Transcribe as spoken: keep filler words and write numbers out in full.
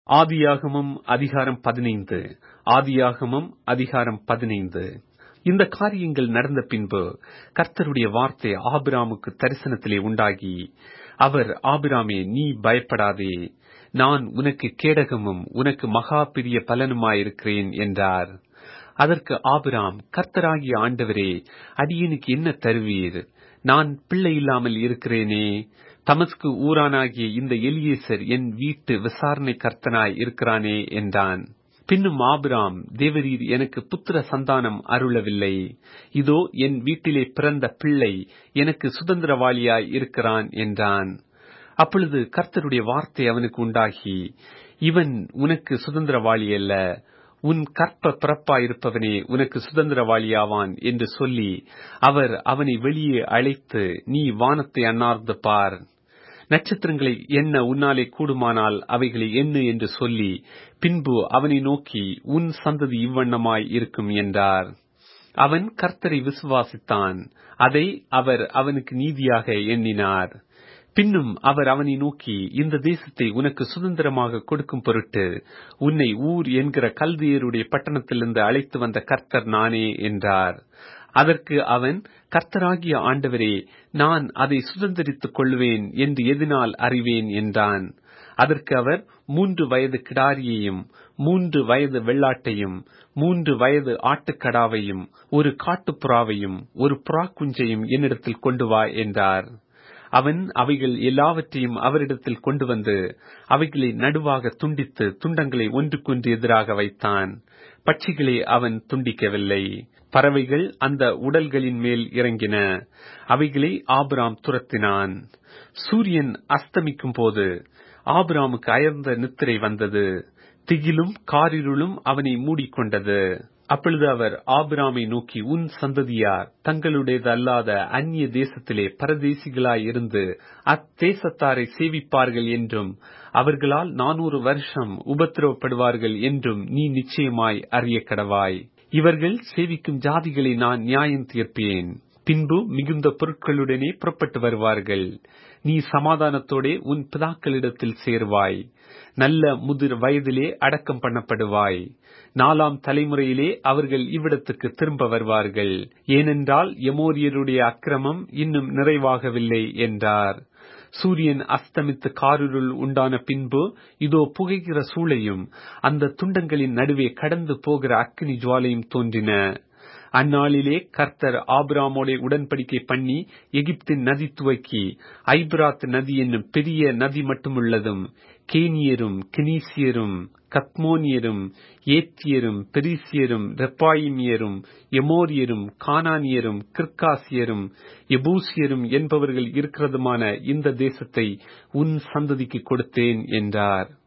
ஆதியாகமம் அதிகாரம் பதினைந்து. ஆதியாகமம் அதிகாரம் பதினைந்து. இந்த காரியங்கள் நடந்த பின்பு கர்த்தருடைய வார்த்தை ஆபிராமுக்கு தரிசனத்திலே உண்டாகி, அவர், ஆபிராமே, நீ பயப்படாதே, நான் உனக்கு கேடகமும் உனக்கு மகா பெரிய பலனுமாயிருக்கிறேன் என்றார். அதற்கு ஆபிராம், கர்த்தராகிய ஆண்டவரே, அடியேனுக்கு என்ன தருவீர்? நான் பிள்ளை இல்லாமல் இருக்கிறேனே. தமஸ்கு ஊரானாகிய இந்த எலியேசர் என் வீட்டு விசாரணை கர்த்தனாய் இருக்கிறானே என்றான். பின்னும் ஆபிராம், தேவரீர் எனக்கு புத்திர சந்தானம் அருளவில்லை. இதோ என் வீட்டிலே பிறந்த பிள்ளை எனக்கு சுதந்திரவாளியாய் இருக்கிறான் என்றான். அப்பொழுது கர்த்தருடைய வார்த்தை அவனுக்கு உண்டாகி, இவன் உனக்கு சுதந்திரவாளி அல்ல, உன் கற்ப பிறப்பாயிருப்பவனே உனக்கு சுதந்திரவாளியாவான் என்று சொல்லி, அவர் அவனை வெளியே அழைத்து, நீ வானத்தை அண்ணார்ந்து பார், நட்சத்திரங்களை எண்ண உன்னாலே கூடுமானால் அவைகளை எண்ணு என்று சொல்லி, பின்பு அவனை நோக்கி, உன் சந்ததி இவ்வண்ணமாய் இருக்கும் என்றார். அவன் கர்த்தரை விசுவாசித்தான், அதை அவர் அவனுக்கு நீதியாக எண்ணினார். பின்னும் அவர் அவனை நோக்கி, இந்த தேசத்தை உனக்கு சுதந்திரமாக கொடுக்கும் பொருட்டு உன்னை ஊர் என்கிற கல்தியருடைய பட்டணத்திலிருந்து அழைத்து வந்த கர்த்தர் நானே என்றார். அதற்கு அவன், கர்த்தராகிய ஆண்டவரே, நான் அதை சுதந்திரித்துக் கொள்வேன் என்று எதனால் அறிவேன் என்றான். அதற்கு அவர், மூன்று வயது கிடாரியையும் மூன்று வயது வெள்ளாட்டையும் மூன்று வயது ஆட்டுக்கடாவையும் ஒரு காட்டுப்புறாவையும் ஒரு புறா குஞ்சையும் என்னிடத்தில் கொண்டு வா என்றார். அவன் அவைகள் எல்லாவற்றையும் அவரிடத்தில் கொண்டு வந்து அவைகளை நடுவாக துண்டித்து துண்டங்களை ஒன்றுக்கொன்று எதிராக வைத்தான். பட்சிகளை அவன் துண்டிக்கவில்லை. பறவைகள் அந்த உடல்களின் மேல் இறங்கின. அவைகளை ஆபிராம் துரத்தினான். சூரியன் அஸ்தமிக்கும் போது ஆபிராமுக்கு அயர்ந்த நித்திரை வந்தது. திகிலும் காரிருளும் அவனை மூடிக்கொண்டது. அப்பொழுது அவர் ஆபிராமை நோக்கி, உன் சந்ததியார் தங்களுடையது அல்லாத அந்நிய தேசத்திலே பரதேசிகளாய் இருந்து அத்தேசத்தாரை சேவிப்பார்கள் என்றும் அவர்களால் நானூறு வருஷம் உபத்திரவப்படுவார்கள் என்றும் நீ நிச்சயமாய் அறிய கடவாய். இவர்கள் சேவிக்கும் ஜாதிகளை நான் நியாயம் தீர்ப்பேன். பின்பு மிகுந்த பொருட்களுடனே புறப்பட்டு வருவார்கள். நீ சமாதானத்தோடே உன் பிதாக்களிடத்தில் சேர்வாய். நல்ல முதிர் வயதிலே அடக்கம் பண்ணப்படுவாய். நாலாம் தலைமுறையிலே அவர்கள் இவ்விடத்துக்கு திரும்ப வருவார்கள். ஏனென்றால் எமோரியருடைய அக்கிரமம் இன்னும் நிறைவாகவில்லை என்றார். சூரியன் அஸ்தமித்து காரிருள் உண்டான பின்பு இதோ புகைகிற சூளையும் அந்த துண்டங்களின் நடுவே கடந்து போகிற அக்கினி ஜுவாலையும் தோன்றின. அந்நாளிலே கர்த்தர் ஆபிராமோட உடன்படிக்கை பண்ணி எகிப்தின் நதி துவக்கி ஐபிராத் நதி என்னும் பெரிய நதி மட்டுமுள்ளதும் கேனியரும் கெனீசியரும் கத்மோனியரும் ஏத்தியரும் பெரிசியரும் ரெப்பாயிமியரும் எமோரியரும் கானானியரும் கிர்காசியரும் எபூசியரும் என்பவர்கள் இருக்கிறதுமான இந்த தேசத்தை உன் சந்ததிக்கு கொடுத்தேன் என்றார்.